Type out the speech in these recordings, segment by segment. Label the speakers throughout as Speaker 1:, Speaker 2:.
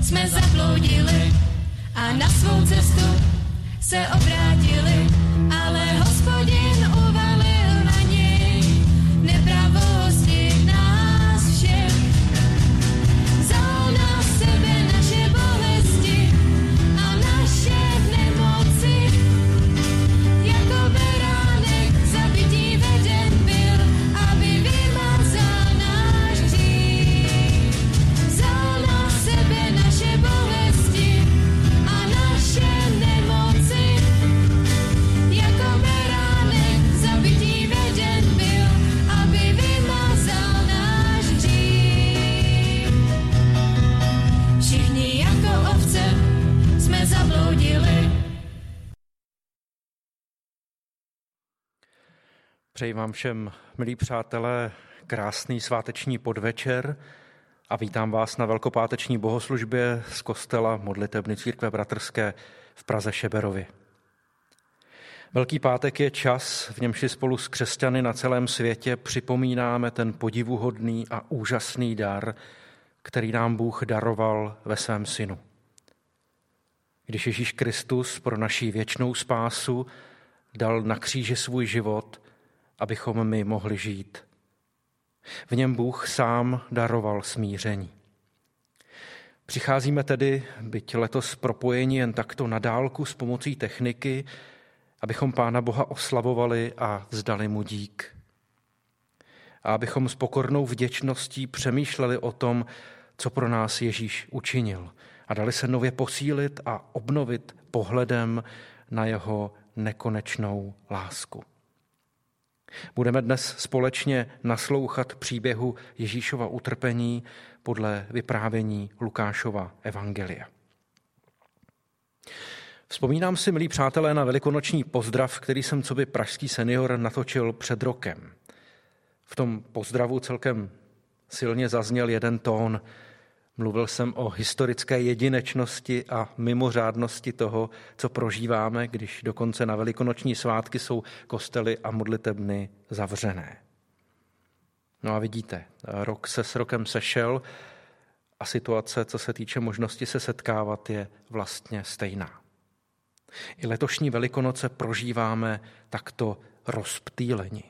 Speaker 1: jsme zabloudili a na svou cestu se obrátili, ale Hospodin uvalil na něj nepravosti nás všech. Vzal na sebe naše bolesti a naše nemoci, jako beránek zabitý veden byl, aby vymazal náš hřích. Vzal na sebe naše bolesti a naše nemoci, jako beránek zabitý veden byl, aby vymazal náš hřích. Všichni jako ovce jsme zabloudili.
Speaker 2: Přeji vám všem, milí přátelé, krásný sváteční podvečer a vítám vás na velkopáteční bohoslužbě z kostela Modlitebny církve bratrské v Praze Šeberově. Velký pátek je čas, v němž si spolu s křesťany na celém světě připomínáme ten podivuhodný a úžasný dar, který nám Bůh daroval ve svém synu. Když Ježíš Kristus pro naši věčnou spásu dal na kříži svůj život, abychom my mohli žít. V něm Bůh sám daroval smíření. Přicházíme tedy, byť letos propojeni jen takto na dálku s pomocí techniky, abychom Pána Boha oslavovali a vzdali mu dík. A abychom s pokornou vděčností přemýšleli o tom, co pro nás Ježíš učinil a dali se nově posílit a obnovit pohledem na jeho nekonečnou lásku. Budeme dnes společně naslouchat příběhu Ježíšova utrpení podle vyprávění Lukášova evangelia. Vzpomínám si, milí přátelé, na velikonoční pozdrav, který jsem coby pražský senior natočil před rokem. V tom pozdravu celkem silně zazněl jeden tón. Mluvil jsem o historické jedinečnosti a mimořádnosti toho, co prožíváme, když dokonce na velikonoční svátky jsou kostely a modlitebny zavřené. No a vidíte, rok se s rokem sešel a situace, co se týče možnosti se setkávat, je vlastně stejná. I letošní Velikonoce prožíváme takto rozptýleni.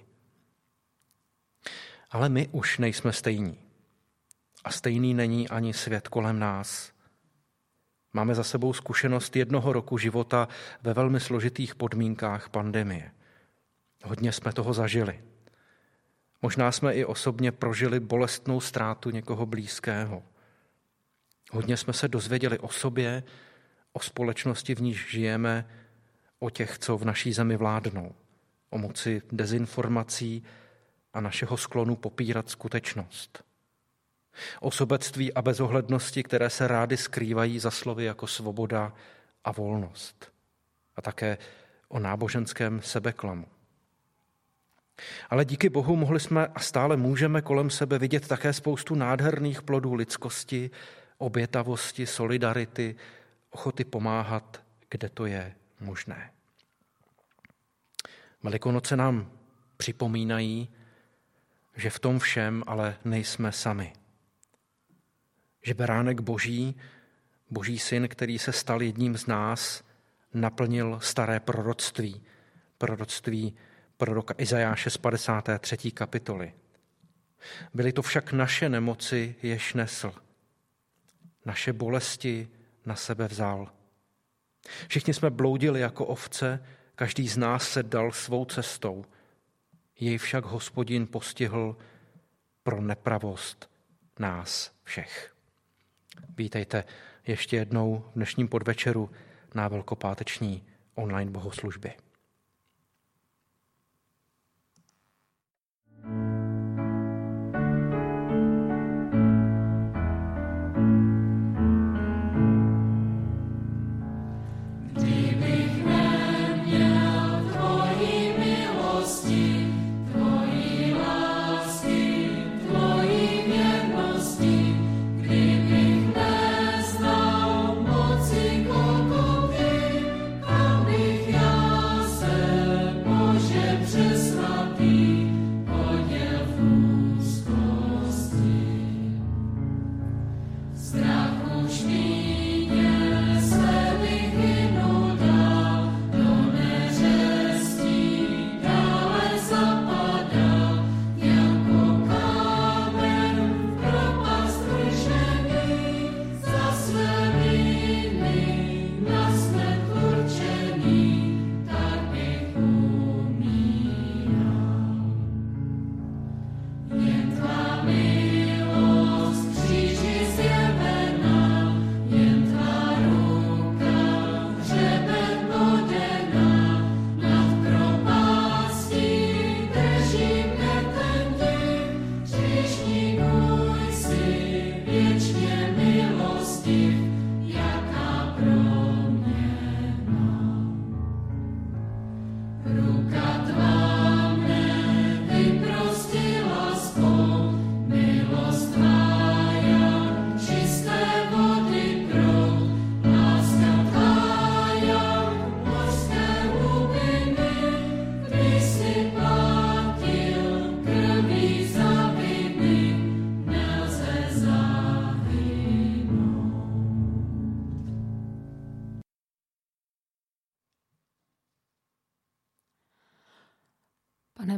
Speaker 2: Ale my už nejsme stejní. A stejný není ani svět kolem nás. Máme za sebou zkušenost jednoho roku života ve velmi složitých podmínkách pandemie. Hodně jsme toho zažili. Možná jsme i osobně prožili bolestnou ztrátu někoho blízkého. Hodně jsme se dozvěděli o sobě, o společnosti, v níž žijeme, o těch, co v naší zemi vládnou, o moci dezinformací a našeho sklonu popírat skutečnost. O sobectví a bezohlednosti, které se rády skrývají za slovy jako svoboda a volnost. A také o náboženském sebeklamu. Ale díky Bohu mohli jsme a stále můžeme kolem sebe vidět také spoustu nádherných plodů lidskosti, obětavosti, solidarity, ochoty pomáhat, kde to je možné. Velikonoce nám připomínají, že v tom všem ale nejsme sami. Že beránek Boží, Boží syn, který se stal jedním z nás, naplnil staré proroctví proroka Izajáše z 53. kapitoly. Byly to však naše nemoci, jež nesl. Naše bolesti na sebe vzal. Všichni jsme bloudili jako ovce, každý z nás se dal svou cestou. Jej však Hospodin postihl pro nepravost nás všech. Vítejte ještě jednou v dnešním podvečeru na velkopáteční online bohoslužbě.
Speaker 1: Kdybych neznal moci kokoty, kam bych já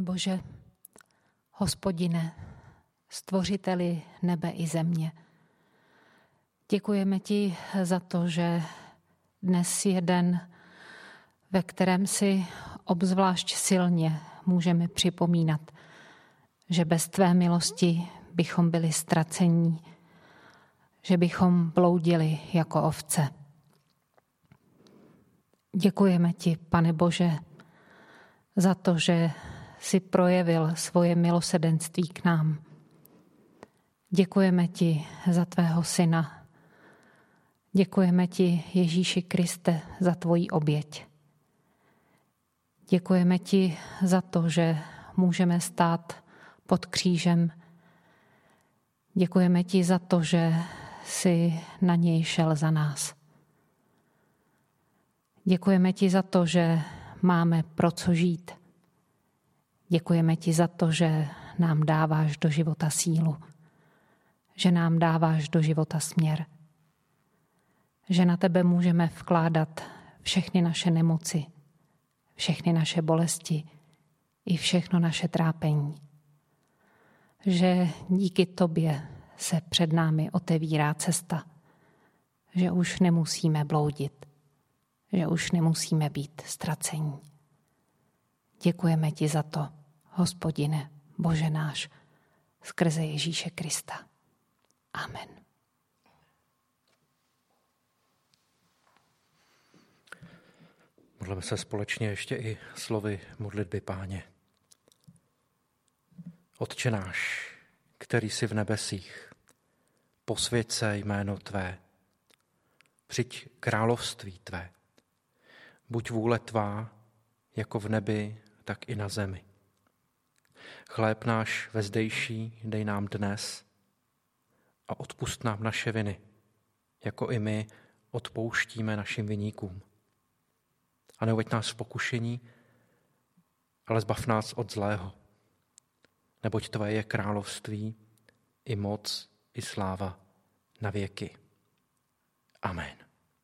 Speaker 3: Bože, Hospodine, stvořiteli nebe i země, děkujeme ti za to, že dnes je den, ve kterém si obzvlášť silně můžeme připomínat, že bez tvé milosti bychom byli ztracení, že bychom bloudili jako ovce. Děkujeme ti, Pane Bože, za to, že jsi projevil svoje milosrdenství k nám. Děkujeme ti za tvého syna. Děkujeme ti, Ježíši Kriste, za tvoji oběť. Děkujeme ti za to, že můžeme stát pod křížem. Děkujeme ti za to, že jsi na něj šel za nás. Děkujeme ti za to, že máme pro co žít. Děkujeme ti za to, že nám dáváš do života sílu, že nám dáváš do života směr, že na tebe můžeme vkládat všechny naše nemoci, všechny naše bolesti i všechno naše trápení. Že díky tobě se před námi otevírá cesta, že už nemusíme bloudit, že už nemusíme být ztracení. Děkujeme ti za to, Hospodine, Bože náš, skrze Ježíše Krista. Amen.
Speaker 2: Modleme se společně ještě i slovy modlitby Páně. Otče náš, který jsi v nebesích, posvěť se jméno tvé, přijď království tvé, buď vůle tvá, jako v nebi, tak i na zemi. Chléb náš vezdejší dej nám dnes a odpusť nám naše viny, jako i my odpouštíme našim viníkům. A neuveď nás v pokušení, ale zbav nás od zlého. Neboť tvé je království, i moc, i sláva na věky. Amen.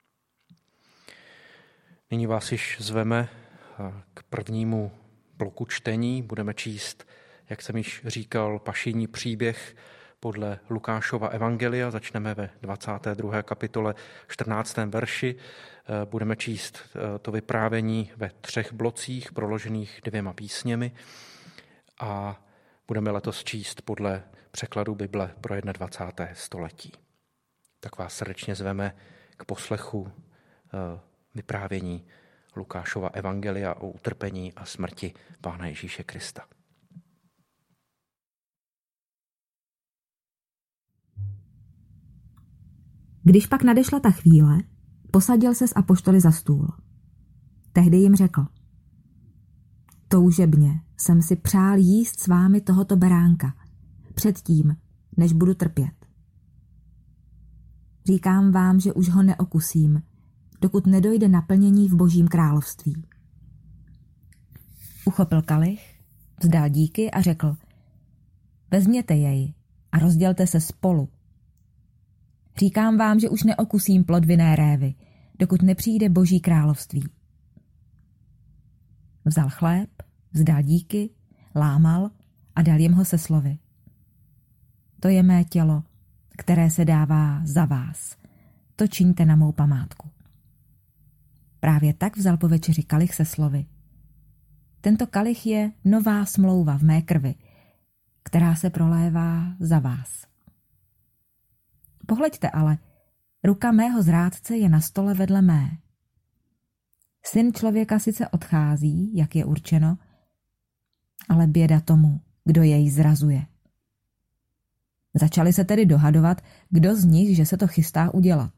Speaker 2: Nyní vás již zveme k prvnímu bloku čtení. Budeme číst, jak jsem již říkal, pašijní příběh podle Lukášova evangelia. Začneme ve 22. kapitole 14. verši. Budeme číst to vyprávění ve 3 blocích, proložených 2 písněmi. A budeme letos číst podle překladu Bible pro 21. století. Tak vás srdečně zveme k poslechu vyprávění Lukášova evangelia o utrpení a smrti Pána Ježíše Krista.
Speaker 4: Když pak nadešla ta chvíle, posadil se s apoštoly za stůl. Tehdy jim řekl: toužebně jsem si přál jíst s vámi tohoto beránka, předtím, než budu trpět. Říkám vám, že už ho neokusím, dokud nedojde naplnění v Božím království. Uchopil kalich, vzdal díky a řekl: vezměte jej a rozdělte se spolu. Říkám vám, že už neokusím plod vinné révy, dokud nepřijde Boží království. Vzal chléb, vzdal díky, lámal a dal jim ho se slovy: to je mé tělo, které se dává za vás. To čiňte na mou památku. Právě tak vzal po večeři kalich se slovy: tento kalich je nová smlouva v mé krvi, která se prolévá za vás. Pohleďte ale, ruka mého zrádce je na stole vedle mé. Syn člověka sice odchází, jak je určeno, ale běda tomu, kdo jej zrazuje. Začali se tedy dohadovat, kdo z nich, že se to chystá udělat.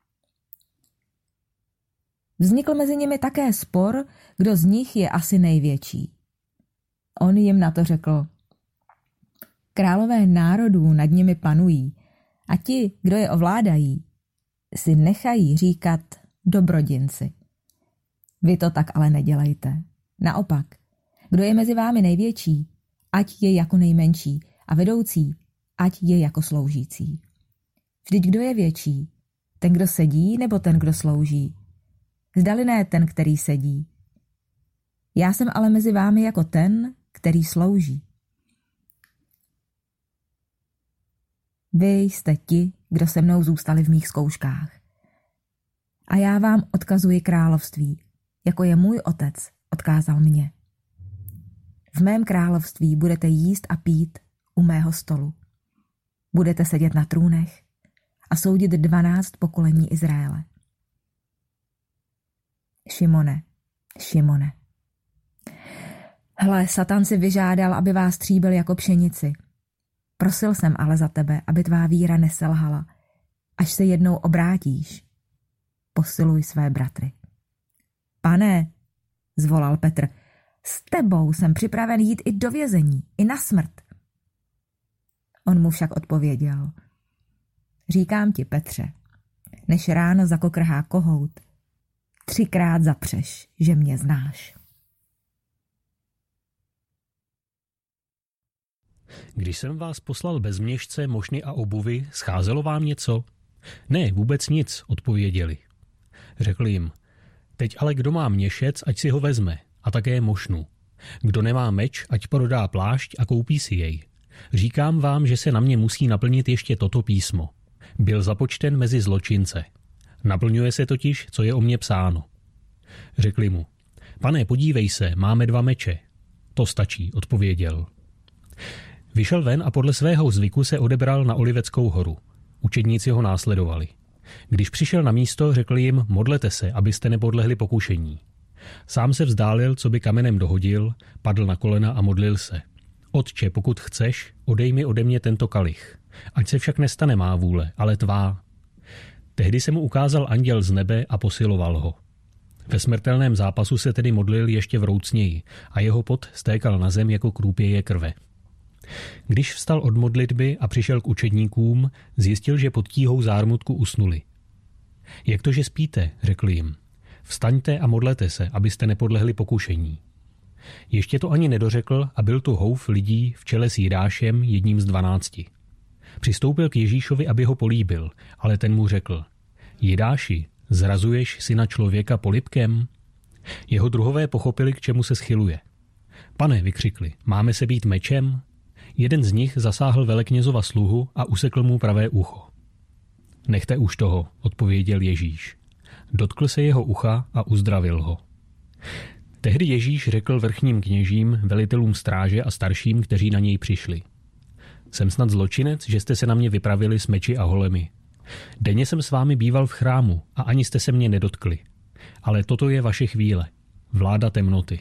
Speaker 4: Vznikl mezi nimi také spor, kdo z nich je asi největší. On jim na to řekl: králové národů nad nimi panují a ti, kdo je ovládají, si nechají říkat dobrodinci. Vy to tak ale nedělejte. Naopak, kdo je mezi vámi největší, ať je jako nejmenší, a vedoucí, ať je jako sloužící. Vždyť kdo je větší? Ten, kdo sedí, nebo ten, kdo slouží? Zdali ne ten, který sedí. Já jsem ale mezi vámi jako ten, který slouží. Vy jste ti, kdo se mnou zůstali v mých zkouškách. A já vám odkazuji království, jako je můj otec odkázal mě. V mém království budete jíst a pít u mého stolu. Budete sedět na trůnech a soudit 12 pokolení Izraele. Šimone, Šimone. Hle, Satan si vyžádal, aby vás stříbil jako pšenici. Prosil jsem ale za tebe, aby tvá víra neselhala, až se jednou obrátíš. Posiluj své bratry. Pane, zvolal Petr, s tebou jsem připraven jít i do vězení, i na smrt. On mu však odpověděl. Říkám ti, Petře, než ráno zakokrhá kohout, 3krát zapřeš, že mě znáš.
Speaker 5: Když jsem vás poslal bez měšce, mošny a obuvy, scházelo vám něco? Ne, vůbec nic, odpověděli. Řekl jim, teď ale kdo má měšec, ať si ho vezme, a také mošnu. Kdo nemá meč, ať prodá plášť a koupí si jej. Říkám vám, že se na mě musí naplnit ještě toto písmo. Byl započten mezi zločince. Naplňuje se totiž, co je o mně psáno. Řekli mu, pane, podívej se, máme 2 meče. To stačí, odpověděl. Vyšel ven a podle svého zvyku se odebral na Oliveckou horu. Učedníci ho následovali. Když přišel na místo, řekl jim, modlete se, abyste nepodlehli pokušení. Sám se vzdálil, co by kamenem dohodil, padl na kolena a modlil se. Otče, pokud chceš, odej mi ode mě tento kalich. Ať se však nestane má vůle, ale tvá. Tehdy se mu ukázal anděl z nebe a posiloval ho. Ve smrtelném zápasu se tedy modlil ještě vroucněji a jeho pot stékal na zem jako krůpěje krve. Když vstal od modlitby a přišel k učedníkům, zjistil, že pod tíhou zármutku usnuli. Jak to, že spíte, řekl jim. Vstaňte a modlete se, abyste nepodlehli pokušení. Ještě to ani nedořekl a byl tu houf lidí v čele s Jidášem, jedním z 12. Přistoupil k Ježíšovi, aby ho políbil, ale ten mu řekl, Jidáši, zrazuješ syna člověka polibkem? Jeho druhové pochopili, k čemu se schyluje. Pane, vykřikli, máme se být mečem? Jeden z nich zasáhl veleknězova sluhu a usekl mu pravé ucho. Nechte už toho, odpověděl Ježíš. Dotkl se jeho ucha a uzdravil ho. Tehdy Ježíš řekl vrchním kněžím, velitelům stráže a starším, kteří na něj přišli. Jsem snad zločinec, že jste se na mě vypravili s meči a holemi. Denně jsem s vámi býval v chrámu a ani jste se mě nedotkli. Ale toto je vaše chvíle. Vláda temnoty.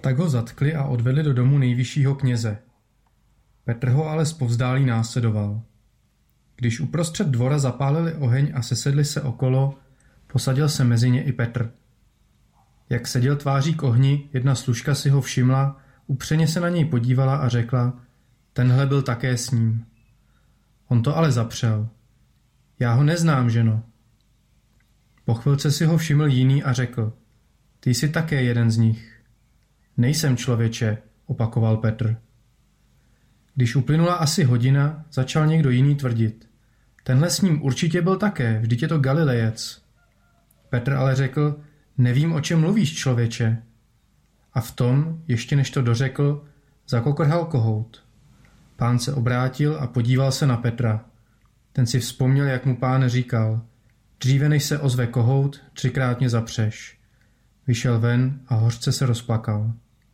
Speaker 6: Tak ho zatkli a odvedli do domu nejvyššího kněze. Petr ho ale zpovzdálí následoval. Když uprostřed dvora zapálili oheň a sesedli se okolo, posadil se mezi ně i Petr. Jak seděl tváří k ohni, jedna služka si ho všimla, upřeně se na něj podívala a řekla, tenhle byl také s ním. On to ale zapřel. Já ho neznám, ženo. Po chvilce si ho všiml jiný a řekl, ty jsi také jeden z nich. Nejsem, člověče, opakoval Petr. Když uplynula asi hodina, začal někdo jiný tvrdit. Tenhle s ním určitě byl také, vždyť je to Galilejec. Petr ale řekl, nevím, o čem mluvíš, člověče. A v tom, ještě než to dořekl, zakokrhal kohout. Pán se obrátil a podíval se na Petra. Ten si vzpomněl, jak mu pán říkal, dříve než se ozve kohout, 3krát mě zapřeš. Vyšel ven a hořce se rozplakal.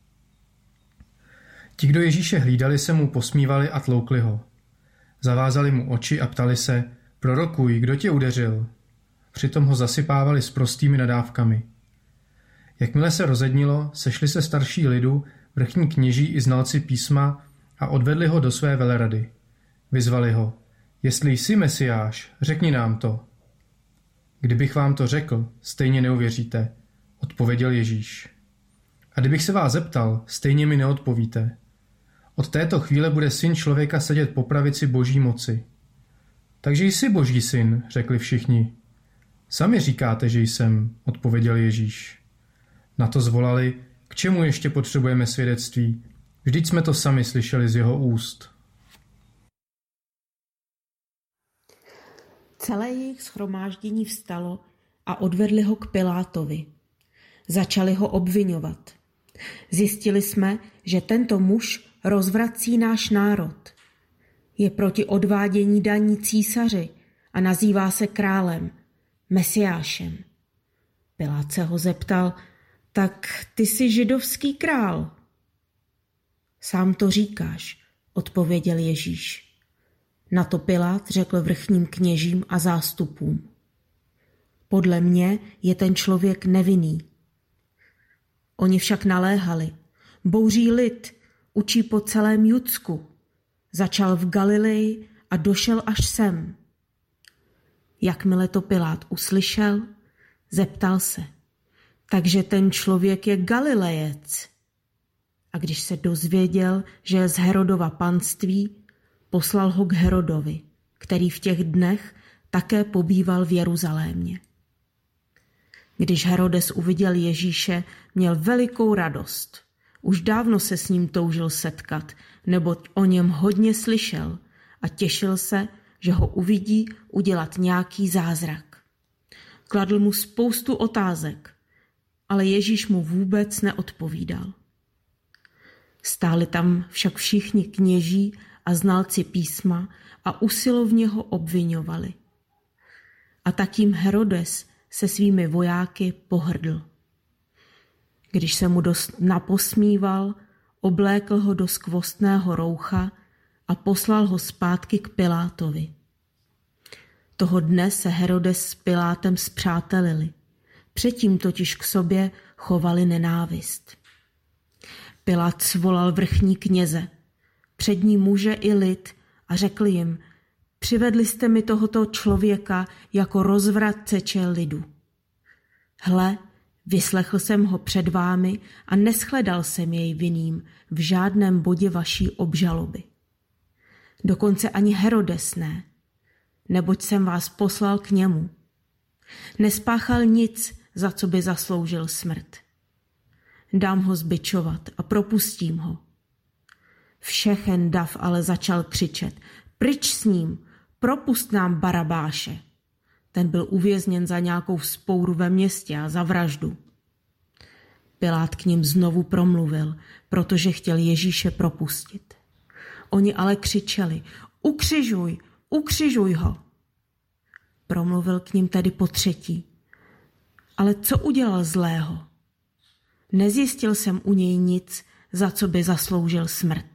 Speaker 6: Ti, kdo Ježíše hlídali, se mu posmívali a tloukli ho. Zavázali mu oči a ptali se, prorokuj, kdo tě udeřil? Přitom ho zasypávali s prostými nadávkami. Jakmile se rozednilo, sešli se starší lidu, vrchní kněží i znalci písma a odvedli ho do své velerady. Vyzvali ho, jestli jsi Mesiáš, řekni nám to. Kdybych vám to řekl, stejně neuvěříte, odpověděl Ježíš. A kdybych se vás zeptal, stejně mi neodpovíte. Od této chvíle bude syn člověka sedět po pravici boží moci. Takže jsi boží syn, řekli všichni. Sami říkáte, že jsem, odpověděl Ježíš. Na to zvolali, k čemu ještě potřebujeme svědectví? Vždyť jsme to sami slyšeli z jeho úst.
Speaker 7: Celé jejich shromáždění vstalo a odvedli ho k Pilátovi. Začali ho obviňovat. Zjistili jsme, že tento muž rozvrací náš národ. Je proti odvádění daní císaři a nazývá se králem, Mesiášem. Pilát se ho zeptal, tak ty jsi židovský král? Sám to říkáš, odpověděl Ježíš. Na to Pilát řekl vrchním kněžím a zástupům. Podle mě je ten člověk nevinný. Oni však naléhali. Bouří lid, učí po celém Judsku. Začal v Galileji a došel až sem. Jakmile to Pilát uslyšel, zeptal se. Takže ten člověk je Galilejec. A když se dozvěděl, že je z Herodova panství, poslal ho k Herodovi, který v těch dnech také pobýval v Jeruzalémě. Když Herodes uviděl Ježíše, měl velikou radost. Už dávno se s ním toužil setkat, neboť o něm hodně slyšel a těšil se, že ho uvidí udělat nějaký zázrak. Kladl mu spoustu otázek, ale Ježíš mu vůbec neodpovídal. Stáli tam však všichni kněží a znalci písma a usilovně ho obviňovali. A tak jim Herodes se svými vojáky pohrdl. Když se mu dost naposmíval, oblékl ho do skvostného roucha a poslal ho zpátky k Pilátovi. Toho dne se Herodes s Pilátem spřátelili. Předtím totiž k sobě chovali nenávist. Pilát svolal vrchní kněze, přední muže i lid a řekl jim, přivedli jste mi tohoto člověka jako rozvratce lidu. Hle, vyslechl jsem ho před vámi a neshledal jsem jej vinným v žádném bodě vaší obžaloby. Dokonce ani Herodes ne, neboť jsem vás poslal k němu. Nespáchal nic, za co by zasloužil smrt. Dám ho zbičovat a propustím ho. Všechen dav ale začal křičet, pryč s ním, propust nám Barabáše. Ten byl uvězněn za nějakou vzpouru ve městě a za vraždu. Pilát k ním znovu promluvil, protože chtěl Ježíše propustit. Oni ale křičeli, ukřižuj, ukřižuj ho. Promluvil k ním tedy potřetí. Ale co udělal zlého? Nezjistil jsem u něj nic, za co by zasloužil smrt.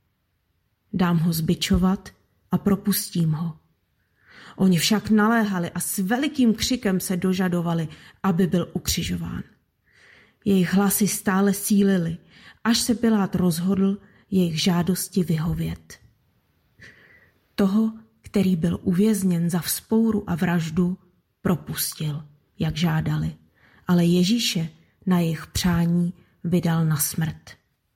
Speaker 7: Dám ho zbičovat a propustím ho. Oni však naléhali a s velikým křikem se dožadovali, aby byl ukřižován. Jejich hlasy stále sílily, až se Pilát rozhodl jejich žádosti vyhovět. Toho, který byl uvězněn za vzpouru a vraždu, propustil, jak žádali, ale Ježíše na jejich přání vydal na smrt.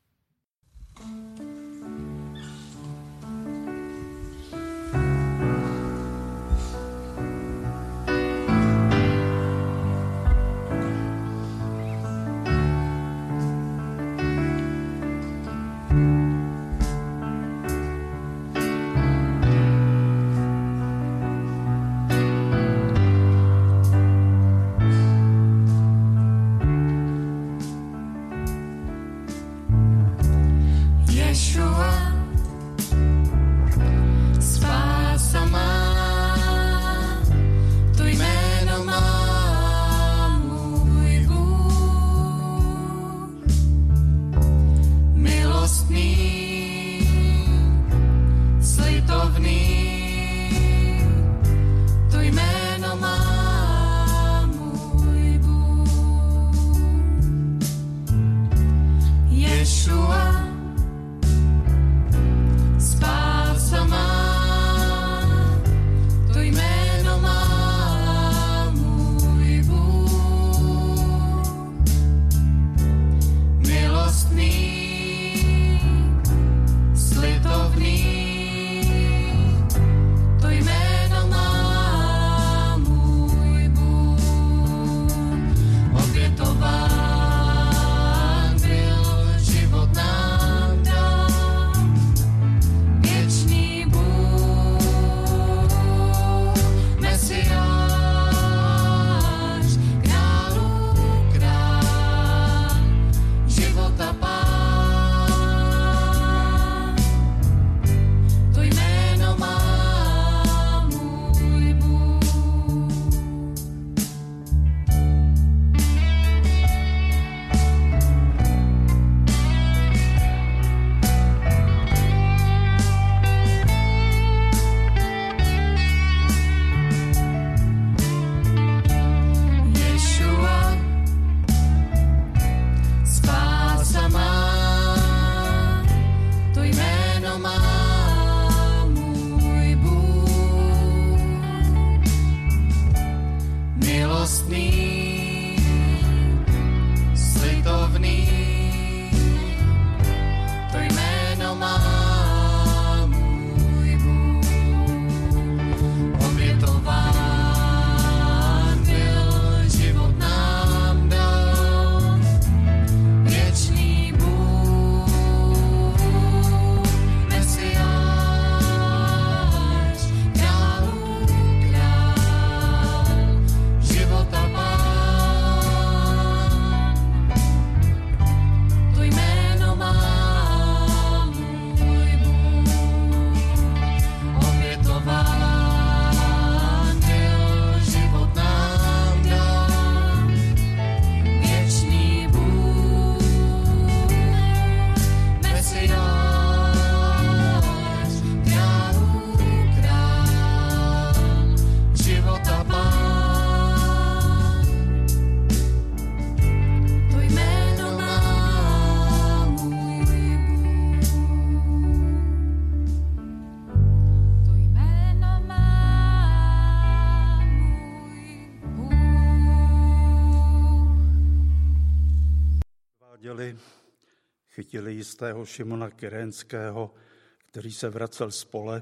Speaker 8: Chytili jistého Šimona Kyrénského, který se vracel z pole,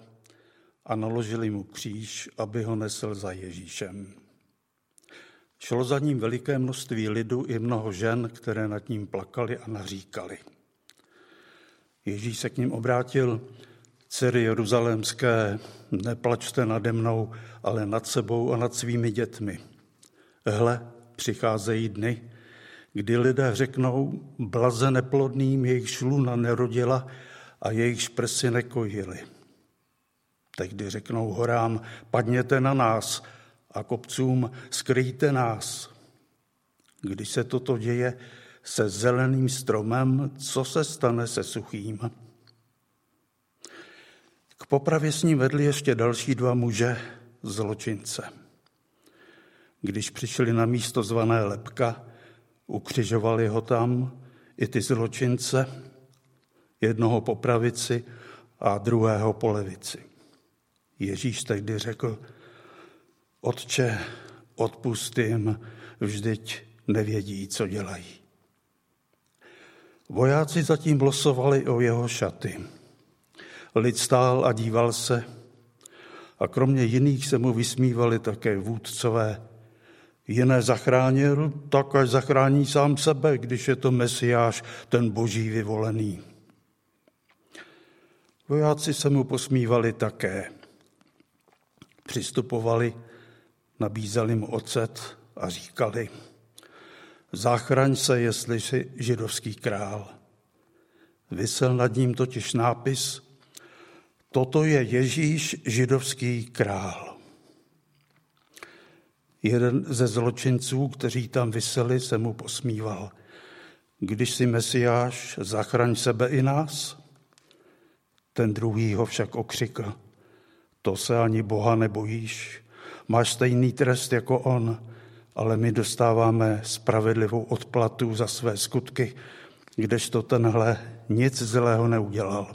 Speaker 8: a naložili mu kříž, aby ho nesl za Ježíšem. Šlo za ním veliké množství lidu i mnoho žen, které nad ním plakali a naříkali. Ježíš se k ním obrátil: Dcery jeruzalémské, neplačte nade mnou, ale nad sebou a nad svými dětmi. Hle, přicházejí dny, kdy lidé řeknou: blaze neplodným, jejichž luna nerodila a jejichž prsy nekojily. Tehdy řeknou horám: padněte na nás, a kopcům: skryjte nás. Když se toto děje se zeleným stromem, co se stane se suchým? K popravě s ním vedli ještě další 2 muže, zločince. Když přišli na místo zvané Lebka, Ukřižovali ho tam i ty zločince, jednoho po pravici a druhého po levici. Ježíš tehdy řekl: Otče, odpusť jim, vždyť nevědí, co dělají. Vojáci zatím losovali o jeho šaty. Lid stál a díval se, a kromě jiných se mu vysmívali také vůdcové. Jiné zachránil, tak až zachrání sám sebe, když je to Mesiáš, ten boží vyvolený. Vojáci se mu posmívali také. Přistupovali, nabízeli mu ocet a říkali: Zachraň se, jestli jsi židovský král. Visel nad ním totiž nápis: Toto je Ježíš, židovský král. Jeden ze zločinců, kteří tam viseli, se mu posmíval: Když jsi Mesiáš, zachraň sebe i nás. Ten druhý ho však okřikl: To se ani Boha nebojíš, máš stejný trest jako on, ale my dostáváme spravedlivou odplatu za své skutky, kdežto tenhle nic zlého neudělal.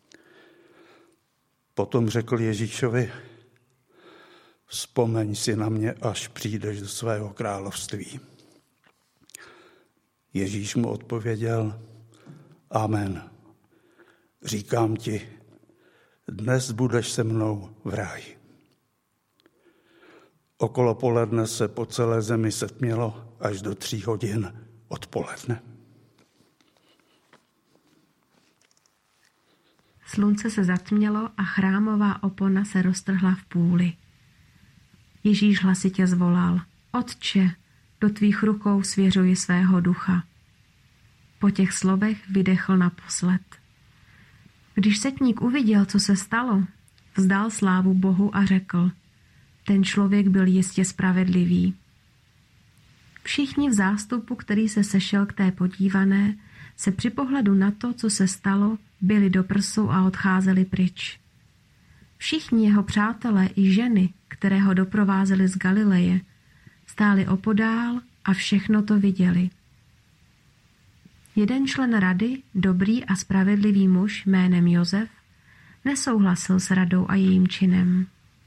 Speaker 8: Potom řekl Ježíšovi: Vzpomeň si na mě, až přijdeš do svého království. Ježíš mu odpověděl: Amen. Říkám ti, dnes budeš se mnou v ráji. Okolo poledne se po celé zemi setmělo až do 3 hodin odpoledne.
Speaker 7: Slunce se zatmělo a chrámová opona se roztrhla v půli. Ježíš hlasitě zvolal: Otče, do tvých rukou svěřuji svého ducha. Po těch slovech vydechl naposled. Když setník uviděl, co se stalo, vzdal slávu Bohu a řekl: Ten člověk byl jistě spravedlivý. Všichni v zástupu, který se sešel k té podívané, se při pohledu na to, co se stalo, byli do prsu a odcházeli pryč. Všichni jeho přátelé i ženy, které ho doprovázeli z Galileje, stáli opodál a všechno to viděli. Jeden člen rady, dobrý a spravedlivý muž jménem Josef, nesouhlasil s radou a jejím činem.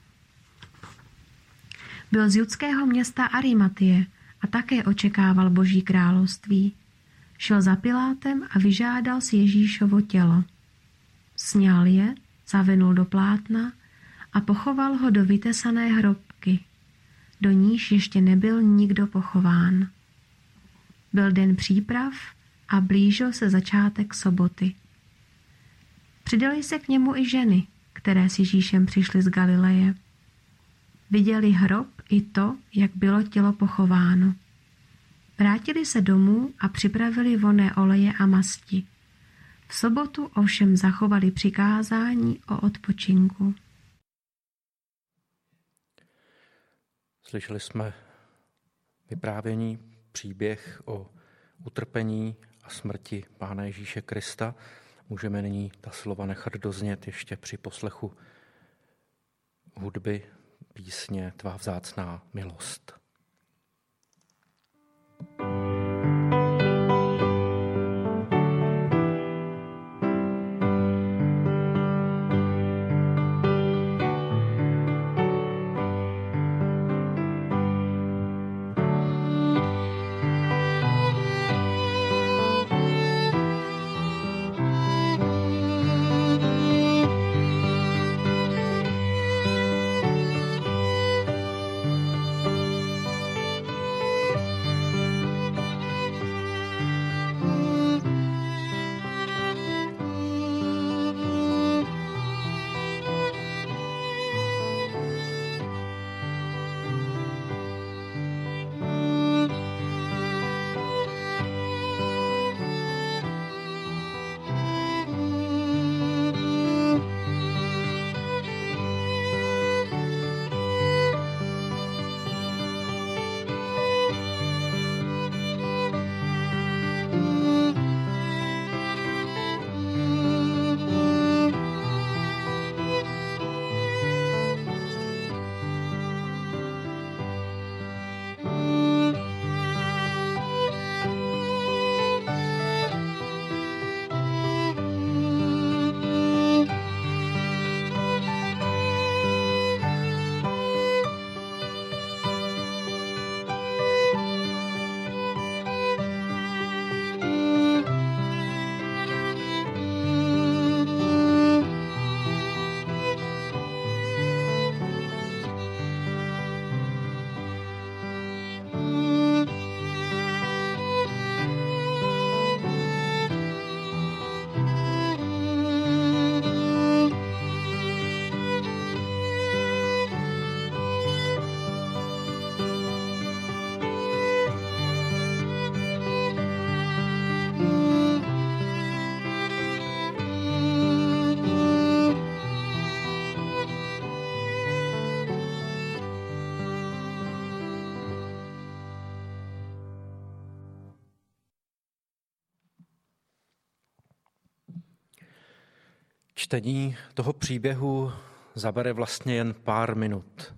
Speaker 7: Byl z judského města Arimatie a také očekával Boží království. Šel za Pilátem a vyžádal si Ježíšovo tělo. Sňal je, zavinul do plátna a pochoval ho do vytesané hrobky, do níž ještě nebyl nikdo pochován. Byl den příprav a blížil se začátek soboty. Přidali se k němu i ženy, které s Ježíšem přišly z Galileje. Viděli hrob i to, jak bylo tělo pochováno. Vrátili se domů a připravili vonné oleje a masti. V sobotu ovšem zachovali přikázání o odpočinku.
Speaker 2: Slyšeli jsme vyprávění, příběh o utrpení a smrti Pána Ježíše Krista. Můžeme nyní ta slova nechat doznět ještě při poslechu hudby písně Tvá vzácná milost. Čtení toho příběhu zabere vlastně jen pár minut.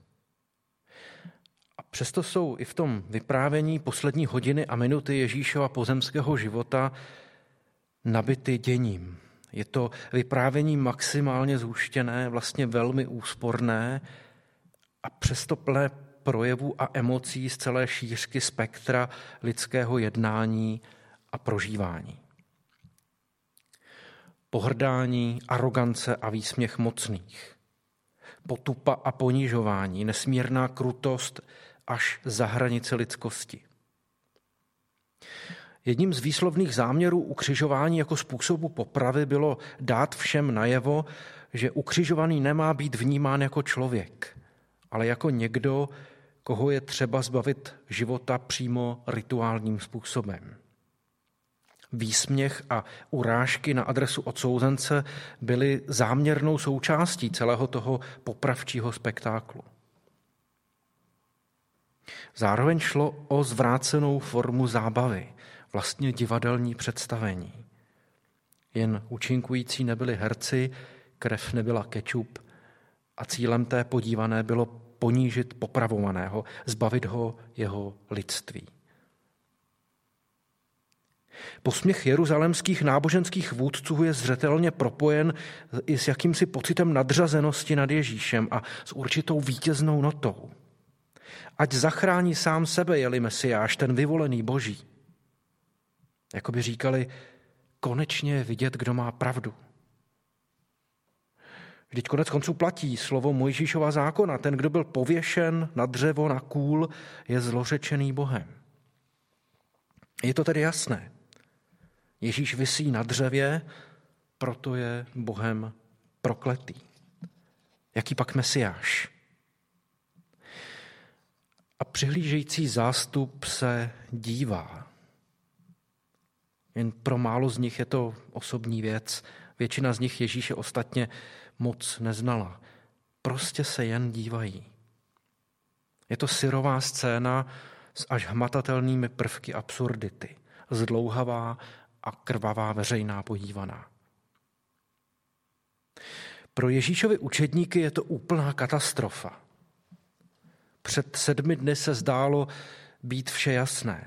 Speaker 2: A přesto jsou i v tom vyprávění poslední hodiny a minuty Ježíšova pozemského života nabity děním. Je to vyprávění maximálně zhuštěné, vlastně velmi úsporné a přesto plné projevů a emocí z celé šířky spektra lidského jednání a prožívání. Pohrdání, arogance a výsměch mocných, potupa a ponižování, nesmírná krutost až za hranice lidskosti. Jedním z výslovných záměrů ukřižování jako způsobu popravy bylo dát všem najevo, že ukřižovaný nemá být vnímán jako člověk, ale jako někdo, koho je třeba zbavit života přímo rituálním způsobem. Výsměch a urážky na adresu odsouzence byly záměrnou součástí celého toho popravčího spektáklu. Zároveň šlo o zvrácenou formu zábavy, vlastně divadelní představení. Jen účinkující nebyli herci, krev nebyla kečup a cílem té podívané bylo ponížit popravovaného, zbavit ho jeho lidství. Posměch jeruzalémských náboženských vůdců je zřetelně propojen i s jakýmsi pocitem nadřazenosti nad Ježíšem a s určitou vítěznou notou. Ať zachrání sám sebe, je-li Mesiáš, ten vyvolený Boží. Jakoby říkali, konečně je vidět, kdo má pravdu. Vždyť konec konců platí slovo Mojžíšova zákona. Ten, kdo byl pověšen na dřevo, na kůl, je zlořečený Bohem. Je to tedy jasné. Ježíš visí na dřevě, proto je Bohem prokletý. Jaký pak Mesiáš? A přihlížející zástup se dívá. Jen pro málo z nich je to osobní věc. Většina z nich Ježíše ostatně moc neznala. Prostě se jen dívají. Je to syrová scéna s až hmatatelnými prvky absurdity. Zdlouhavá a krvavá veřejná podívaná. Pro Ježíšovi učedníky je to úplná katastrofa. Před 7 dny se zdálo být vše jasné.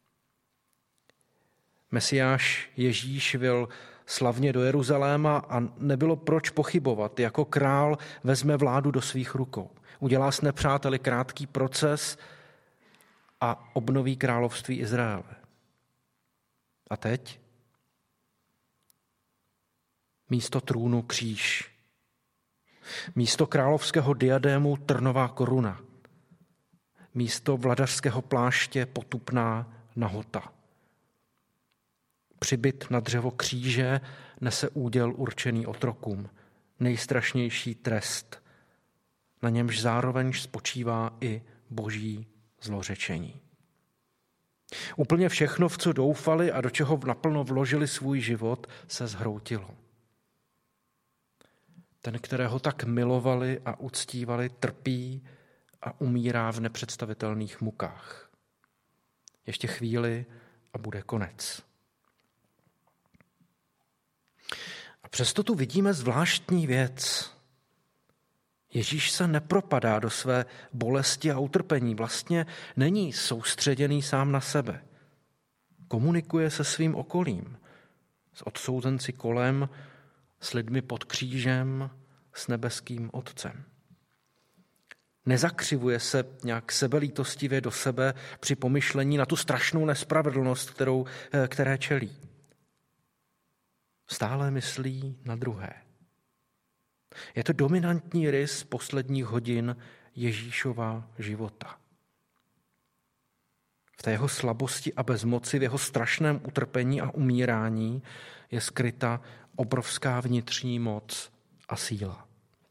Speaker 2: Mesiáš Ježíš byl slavně do Jeruzaléma a nebylo proč pochybovat. Jako král vezme vládu do svých rukou. Udělá s nepřáteli krátký proces a obnoví království Izraele. A teď? Místo trůnu kříž. Místo královského diadému trnová koruna. Místo vladařského pláště potupná nahota. Přibyt na dřevo kříže nese úděl určený otrokům. Nejstrašnější trest. Na němž zároveň spočívá i boží zlořečení. Úplně všechno, v co doufali a do čeho naplno vložili svůj život, se zhroutilo. Ten, kterého tak milovali a uctívali, trpí a umírá v nepředstavitelných mukách. Ještě chvíli a bude konec. A přesto tu vidíme zvláštní věc. Ježíš se nepropadá do své bolesti a utrpení. Vlastně není soustředěný sám na sebe. Komunikuje se svým okolím, s odsouzenci kolem, s lidmi pod křížem, s nebeským Otcem. Nezakřivuje se nějak sebelítostivě do sebe při pomyšlení na tu strašnou nespravedlnost, které čelí. Stále myslí na druhé. Je to dominantní rys posledních hodin Ježíšova života. V té jeho slabosti a bezmoci, v jeho strašném utrpení a umírání je skryta obrovská vnitřní moc a síla.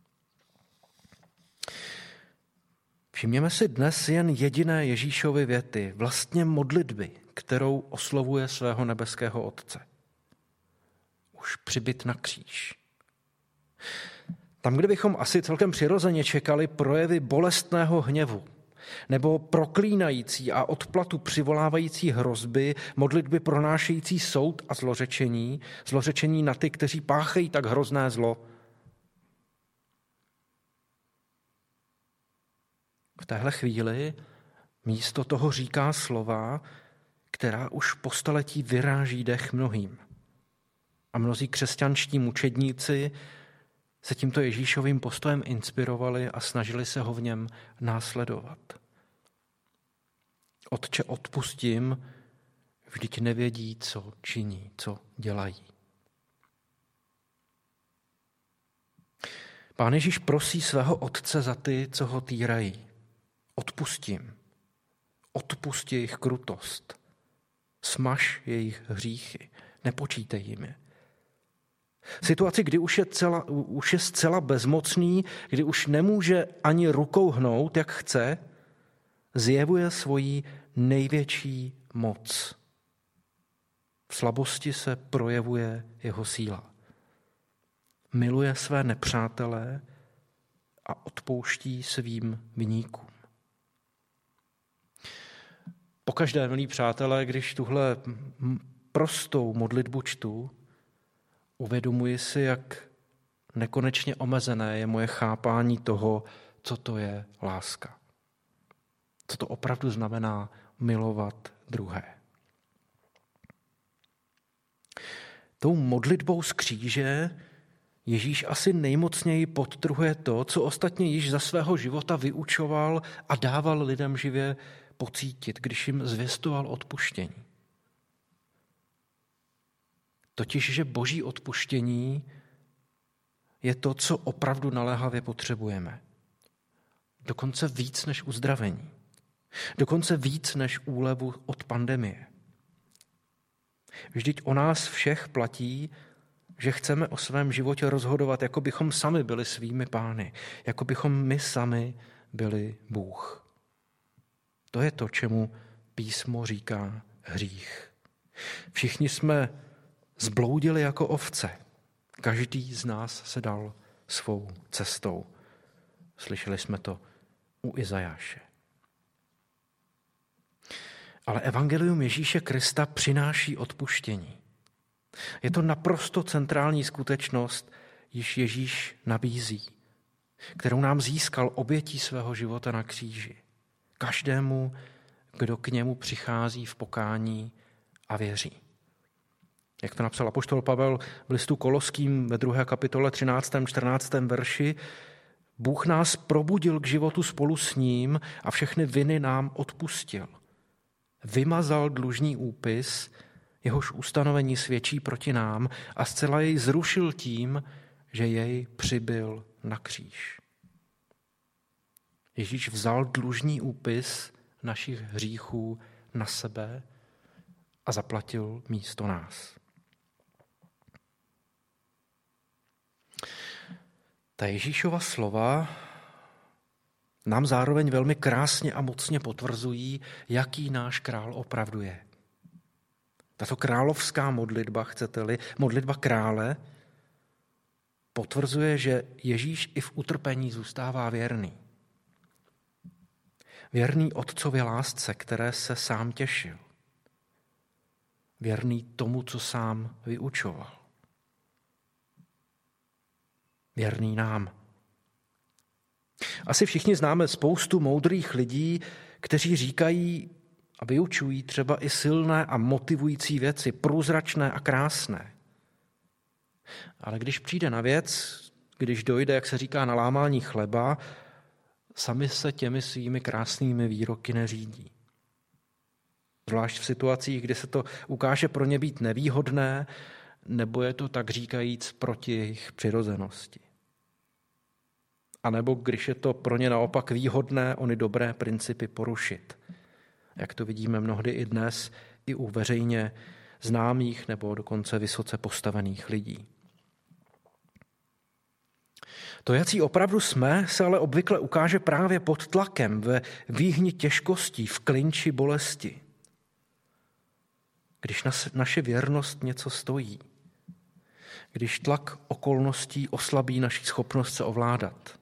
Speaker 2: Všimněme si dnes jen jediné Ježíšovy věty, vlastně modlitby, kterou oslovuje svého nebeského Otce. Už přibyt na kříž. Tam, kde bychom asi celkem přirozeně čekali projevy bolestného hněvu, nebo proklínající a odplatu přivolávající hrozby, modlitby pronášející soud a zlořečení na ty, kteří páchají tak hrozné zlo, V téhle chvíli místo toho říká slova, která už po staletí vyráží dech mnohým. A mnozí křesťanští mučedníci se tímto Ježíšovým postojem inspirovali a snažili se ho v něm následovat. Otče, odpustím, vždyť nevědí, co činí, co dělají. Pán Ježíš prosí svého Otce za ty, co ho týrají. Odpustím. Odpusti jejich krutost. Smaž jejich hříchy. Nepočítej jim je. Situaci, kdy už je zcela bezmocný, kdy už nemůže ani rukou hnout, jak chce, zjevuje svoji největší moc. V slabosti se projevuje jeho síla. Miluje své nepřátele a odpouští svým viníkům. Pokaždé, milí přátelé, když tuhle prostou modlitbu čtu, uvědomuji si, jak nekonečně omezené je moje chápání toho, co to je láska. Co to opravdu znamená milovat druhé. Tou modlitbou z kříže Ježíš asi nejmocněji podtrhuje to, co ostatně již za svého života vyučoval a dával lidem živě pocítit, když jim zvěstoval odpuštění. Totiž, že Boží odpuštění je to, co opravdu naléhavě potřebujeme. Dokonce víc než uzdravení. Dokonce víc než úlevu od pandemie. Vždyť o nás všech platí, že chceme o svém životě rozhodovat, jako bychom sami byli svými pány, jako bychom my sami byli Bůh. To je to, čemu písmo říká hřích. Všichni jsme zbloudili jako ovce. Každý z nás se dal svou cestou. Slyšeli jsme to u Izajáše. Ale evangelium Ježíše Krista přináší odpuštění. Je to naprosto centrální skutečnost, již Ježíš nabízí, kterou nám získal obětí svého života na kříži. Každému, kdo k němu přichází v pokání a věří. Jak to napsal apoštol Pavel v listu Koloským ve 2. kapitole 13. 14. verši, Bůh nás probudil k životu spolu s ním a všechny viny nám odpustil. Vymazal dlužný úpis, jehož ustanovení svědčí proti nám a zcela jej zrušil tím, že jej přibyl na kříž. Ježíš vzal dlužný úpis našich hříchů na sebe a zaplatil místo nás. Ta Ježíšova slova nám zároveň velmi krásně a mocně potvrzují, jaký náš král opravdu je. Tato královská modlitba, chcete-li, modlitba krále, potvrzuje, že Ježíš i v utrpení zůstává věrný. Věrný otcově lásce, které se sám těšil. Věrný tomu, co sám vyučoval. Věrný nám. Asi všichni známe spoustu moudrých lidí, kteří říkají a vyučují třeba i silné a motivující věci, průzračné a krásné. Ale když přijde na věc, když dojde, jak se říká, na lámání chleba, sami se těmi svými krásnými výroky neřídí. Zvlášť v situacích, kdy se to ukáže pro ně být nevýhodné, nebo je to tak říkajíc proti jejich přirozenosti. A nebo když je to pro ně naopak výhodné, ony dobré principy porušit. Jak to vidíme mnohdy i dnes, i u veřejně známých nebo dokonce vysoce postavených lidí. To, jací opravdu jsme, se ale obvykle ukáže právě pod tlakem, ve výhni těžkostí, v klinči bolesti. Když naše věrnost něco stojí. Když tlak okolností oslabí naši schopnost se ovládat.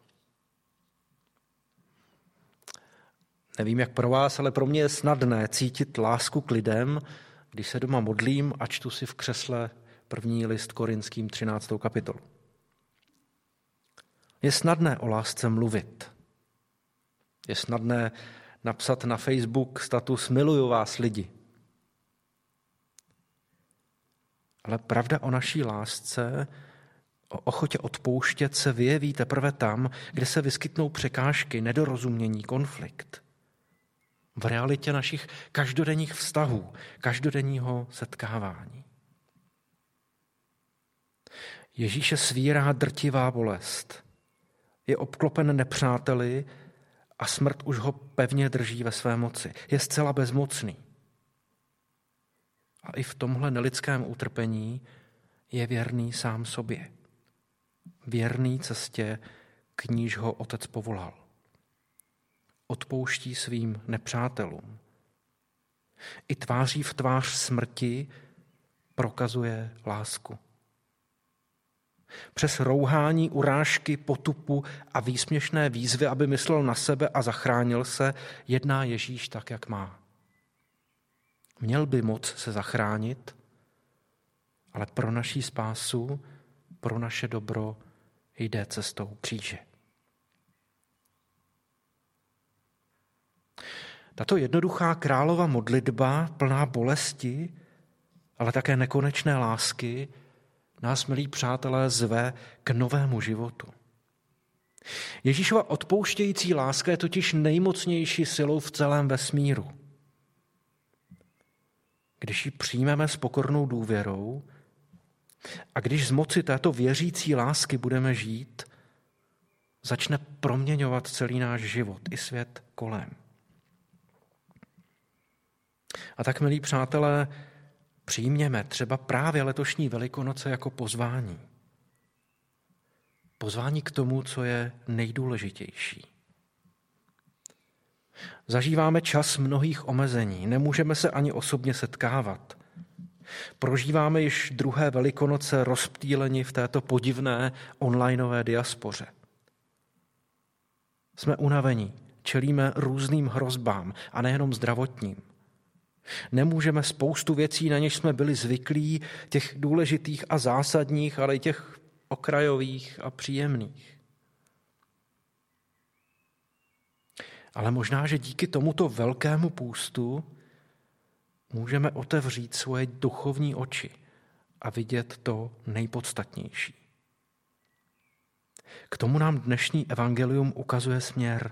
Speaker 2: Nevím, jak pro vás, ale pro mě je snadné cítit lásku k lidem, když se doma modlím a čtu si v křesle 1. list Korinským 13. kapitolu. Je snadné o lásce mluvit. Je snadné napsat na Facebook status miluju vás lidi. Ale pravda o naší lásce, o ochotě odpouštět se vyjeví teprve tam, kde se vyskytnou překážky, nedorozumění, konflikt. V realitě našich každodenních vztahů, každodenního setkávání. Ježíše svírá drtivá bolest. Je obklopen nepřáteli a smrt už ho pevně drží ve své moci. Je zcela bezmocný. A i v tomhle nelidském utrpení je věrný sám sobě. Věrný cestě, k níž ho Otec povolal. Odpouští svým nepřátelům. I tváří v tvář smrti prokazuje lásku. Přes rouhání, urážky, potupu a výsměšné výzvy, aby myslel na sebe a zachránil se, jedná Ježíš tak, jak má. Měl by moc se zachránit, ale pro naší spásu, pro naše dobro jde cestou kříže. Tato jednoduchá králova modlitba, plná bolesti, ale také nekonečné lásky, nás, milí přátelé, zve k novému životu. Ježíšova odpouštějící láska je totiž nejmocnější silou v celém vesmíru. Když ji přijmeme s pokornou důvěrou a když z moci této věřící lásky budeme žít, začne proměňovat celý náš život i svět kolem. A tak, milí přátelé, přijměme třeba právě letošní Velikonoce jako pozvání. Pozvání k tomu, co je nejdůležitější. Zažíváme čas mnohých omezení, nemůžeme se ani osobně setkávat. Prožíváme již druhé Velikonoce rozptýleni v této podivné onlineové diaspoře. Jsme unavení, čelíme různým hrozbám a nejenom zdravotním. Nemůžeme spoustu věcí, na něž jsme byli zvyklí, těch důležitých a zásadních, ale i těch okrajových a příjemných. Ale možná, že díky tomuto velkému půstu můžeme otevřít svoje duchovní oči a vidět to nejpodstatnější. K tomu nám dnešní evangelium ukazuje směr.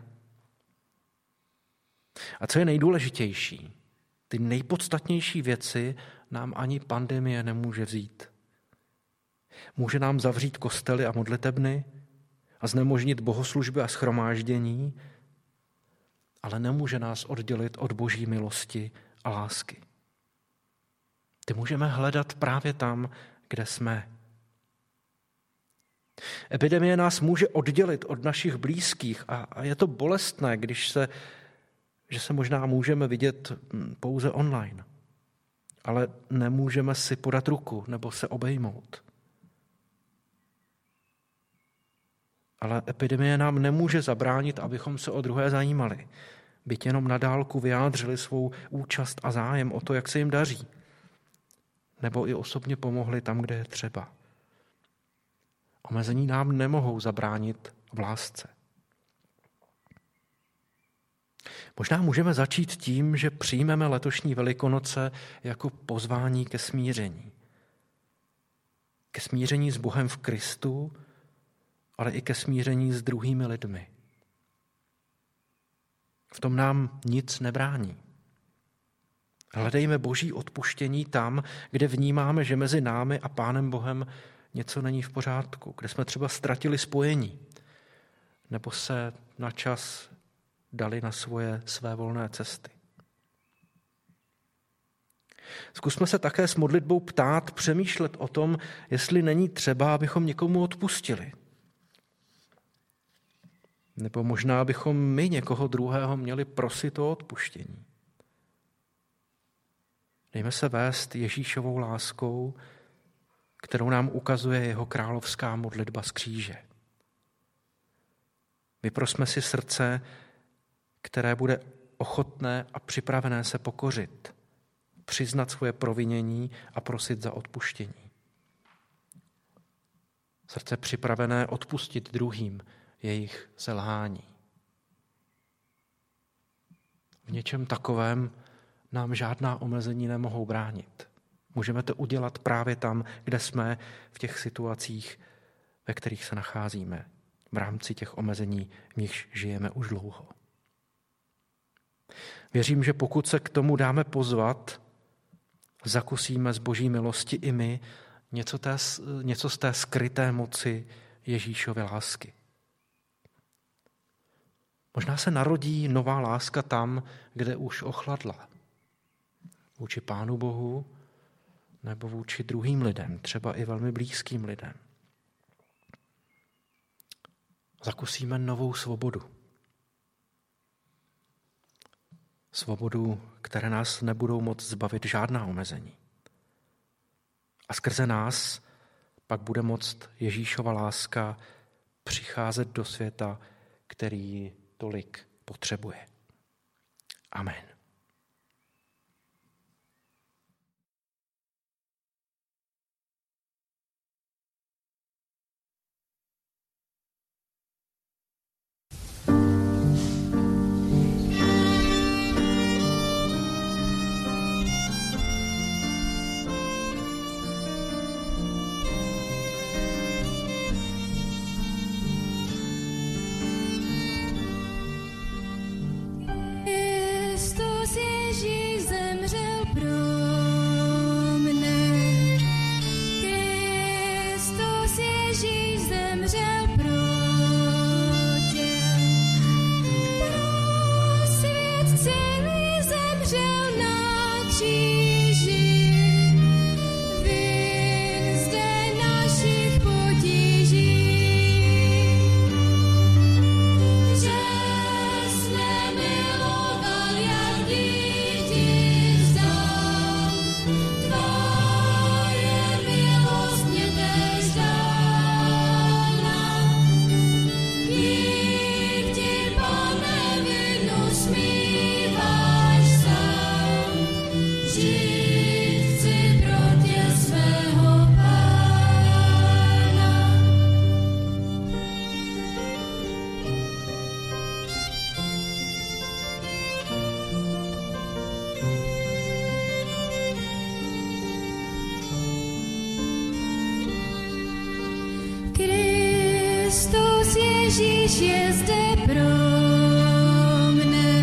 Speaker 2: A co je nejdůležitější? Ty nejpodstatnější věci nám ani pandemie nemůže vzít. Může nám zavřít kostely a modlitebny a znemožnit bohoslužby a shromáždění, ale nemůže nás oddělit od Boží milosti a lásky. Ty můžeme hledat právě tam, kde jsme. Epidemie nás může oddělit od našich blízkých a je to bolestné, že se možná můžeme vidět pouze online, ale nemůžeme si podat ruku nebo se obejmout. Ale epidemie nám nemůže zabránit, abychom se o druhé zajímali, byť jenom na dálku vyjádřili svou účast a zájem o to, jak se jim daří, nebo i osobně pomohli tam, kde je třeba. Omezení nám nemohou zabránit v lásce. Možná můžeme začít tím, že přijmeme letošní Velikonoce jako pozvání ke smíření. Ke smíření s Bohem v Kristu, ale i ke smíření s druhými lidmi. V tom nám nic nebrání. Hledejme Boží odpuštění tam, kde vnímáme, že mezi námi a Pánem Bohem něco není v pořádku, kde jsme třeba ztratili spojení, nebo se na čas dali na své volné cesty. Zkusme se také s modlitbou ptát, přemýšlet o tom, jestli není třeba, abychom někomu odpustili. Nebo možná bychom my někoho druhého měli prosit o odpuštění. Dejme se vést Ježíšovou láskou, kterou nám ukazuje jeho královská modlitba z kříže. Vyprosme si srdce, které bude ochotné a připravené se pokořit, přiznat svoje provinění a prosit za odpuštění. Srdce připravené odpustit druhým jejich selhání. V něčem takovém nám žádná omezení nemohou bránit. Můžeme to udělat právě tam, kde jsme, v těch situacích, ve kterých se nacházíme, v rámci těch omezení, v nichž žijeme už dlouho. Věřím, že pokud se k tomu dáme pozvat, zakusíme z Boží milosti i my něco z té skryté moci Ježíšovy lásky. Možná se narodí nová láska tam, kde už ochladla. Vůči Pánu Bohu nebo vůči druhým lidem, třeba i velmi blízkým lidem. Zakusíme novou svobodu. Svobodu, které nás nebudou moct zbavit žádná omezení. A skrze nás pak bude moct Ježíšova láska přicházet do světa, který ji tolik potřebuje. Amen.
Speaker 1: Ježíš je zde pro mne.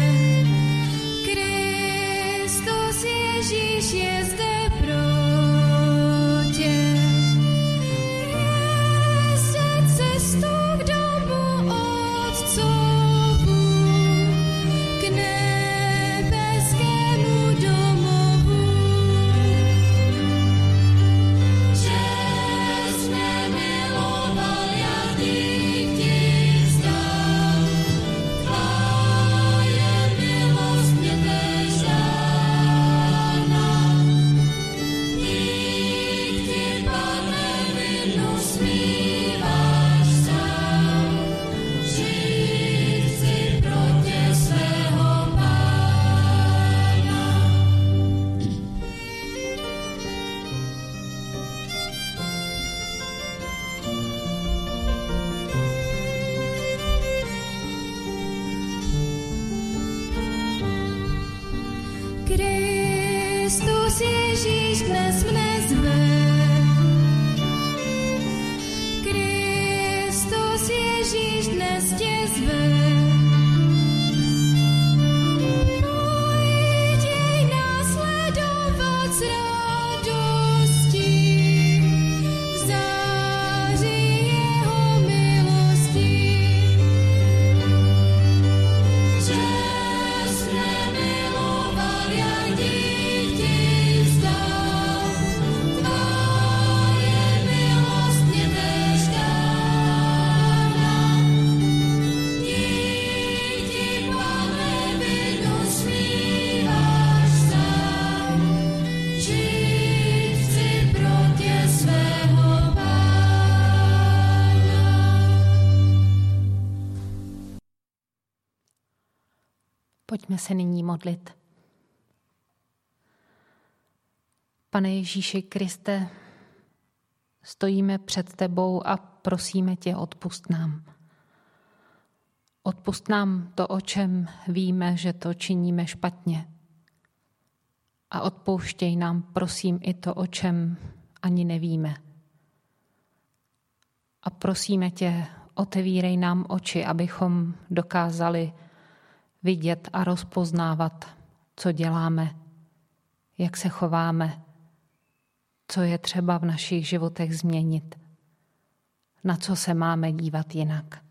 Speaker 1: Kristus Ježíš je zde pro tě. Je zde cestou k domu Otcovu, k nebeskému domovu. Že jsme miloval, jak díky vzdal. Tvá je milost mě též dána. Díky, Pane, vinu smíváš sám. Žít chci pro tě svého Pána. Kristus Ježíš dnes mne zve. Kristus Ježíš dnes tě zve. Pojď jej následovat s radostí, v září jeho milosti. Že jsme miloval, jak díky vzdal. Tvá je milost mě též dána. Díky, Pane, vinu smíváš sám. Žít chci pro tě svého Pána.
Speaker 3: Pojďme se nyní modlit. Pane Ježíši Kriste, stojíme před tebou a prosíme tě, odpusť nám. Odpusť nám to, o čem víme, že to činíme špatně. A odpouštěj nám, prosím, i to, o čem ani nevíme. A prosíme tě, otevírej nám oči, abychom dokázali vidět a rozpoznávat, co děláme, jak se chováme, co je třeba v našich životech změnit, na co se máme dívat jinak.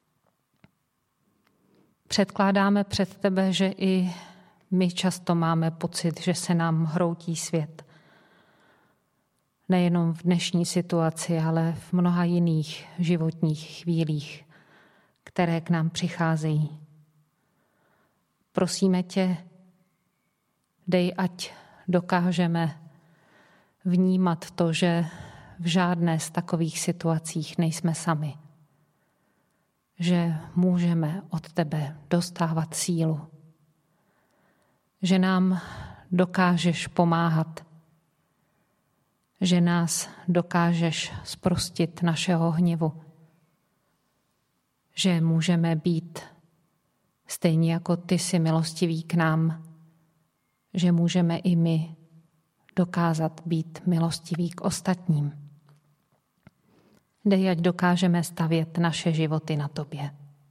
Speaker 3: Předkládáme před tebe, že i my často máme pocit, že se nám hroutí svět. Nejenom v dnešní situaci, ale v mnoha jiných životních chvílích, které k nám přicházejí. Prosíme tě, dej, ať dokážeme vnímat to, že v žádné z takových situacích nejsme sami. Že můžeme od tebe dostávat sílu. Že nám dokážeš pomáhat. Že nás dokážeš zprostit našeho hněvu. Že můžeme být stejně jako ty jsi milostivý k nám. Že můžeme i my dokázat být milostiví k ostatním. Dej, ať dokážeme stavět naše životy na tobě.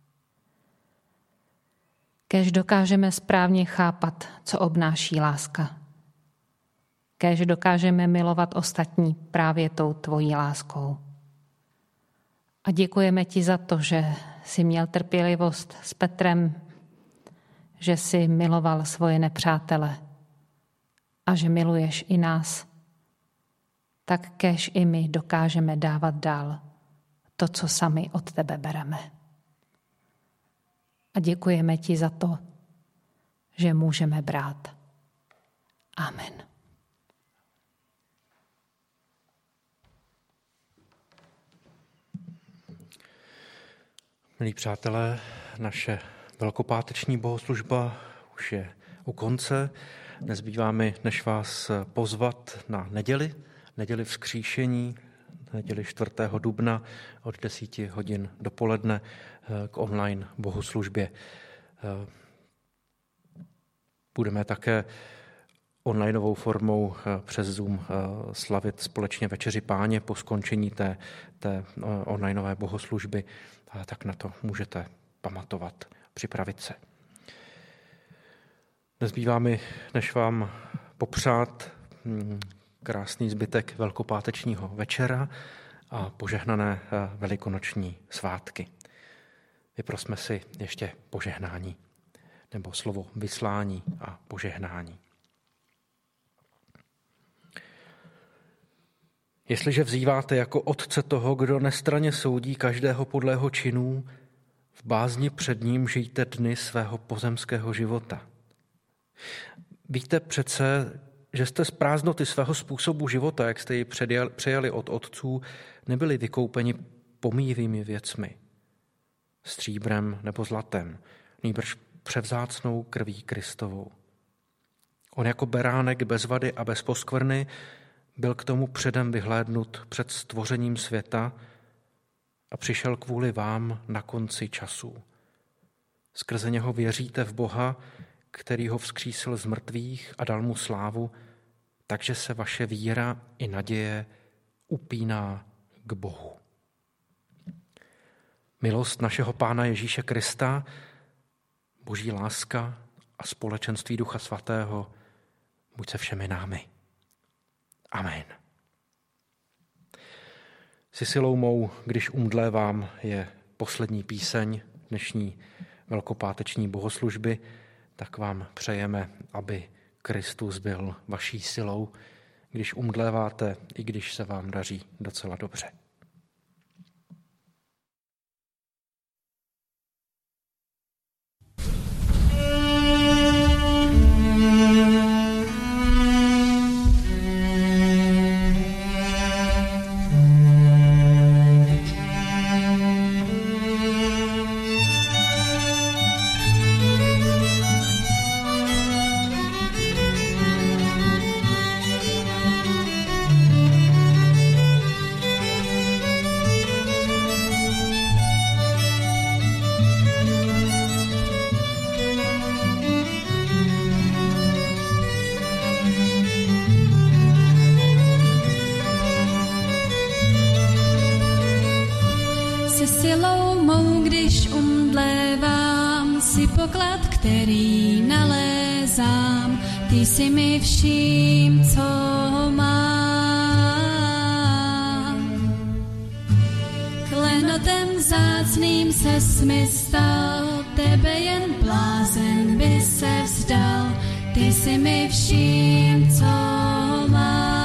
Speaker 3: Kéž dokážeme správně chápat, co obnáší láska. Kéž dokážeme milovat ostatní právě tou tvojí láskou. A děkujeme ti za to, že jsi měl trpělivost s Petrem, že jsi miloval svoje nepřátele a že miluješ i nás. Tak kéž i my dokážeme dávat dál to, co sami od tebe bereme. A děkujeme ti za to, že můžeme brát. Amen.
Speaker 2: Milí přátelé, naše velkopáteční bohoslužba už je u konce. Nezbývá mi, než vás pozvat na neděli vzkříšení, neděli 4. dubna od 10 hodin dopoledne k online bohoslužbě. Budeme také onlineovou formou přes Zoom slavit společně Večeři Páně po skončení té onlineové bohoslužby. Tak na to můžete pamatovat, připravit se. Nezbývá mi, než vám popřát krásný zbytek velkopátečního večera a požehnané velikonoční svátky. Vyprosme si ještě požehnání, nebo slovo vyslání a požehnání. Jestliže vzýváte jako otce toho, kdo nestranně soudí každého podle jeho činů, v bázni před ním žijte dny svého pozemského života. Víte přece, že jste z prázdnoty svého způsobu života, jak jste ji přejali od otců, nebyli vykoupeni pomíjivými věcmi, stříbrem nebo zlatem, nýbrž převzácnou krví Kristovou. On jako beránek bez vady a bez poskvrny byl k tomu předem vyhlédnut před stvořením světa a přišel kvůli vám na konci časů. Skrze něho věříte v Boha, který ho vzkřísil z mrtvých a dal mu slávu, takže se vaše víra i naděje upíná k Bohu. Milost našeho Pána Ježíše Krista, Boží láska a společenství Ducha Svatého buď se všemi námi. Amen. Si silou mou, když umdlévám, je poslední píseň dnešní velkopáteční bohoslužby, tak vám přejeme, aby Kristus byl vaší silou, když umdléváte, i když se vám daří docela dobře.
Speaker 1: silou mou, když umdlévám, si poklad, který nalézám, ty si mi vším, co mám. Klenotem vzácným ses mi stal, tebe jen blázen by se vzdal, ty si mi vším, co mám.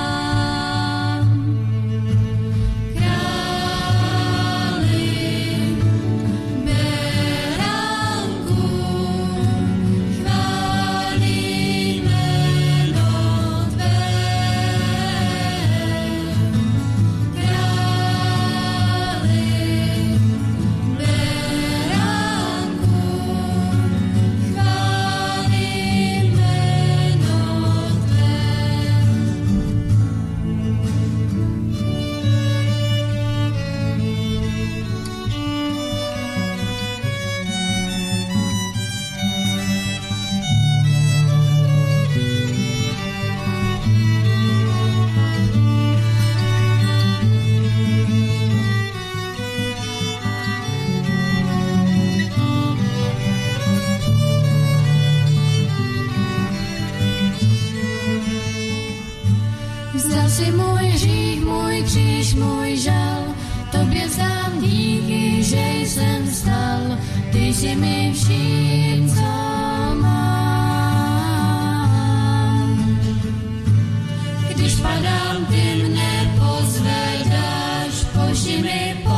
Speaker 1: Vzdal si můj hřích, můj kříž, můj žal, tobě vzdám díky, že jsem vstal, ty si mi vším, co mám. Když padám, ty mne pozvedáš, pošli mi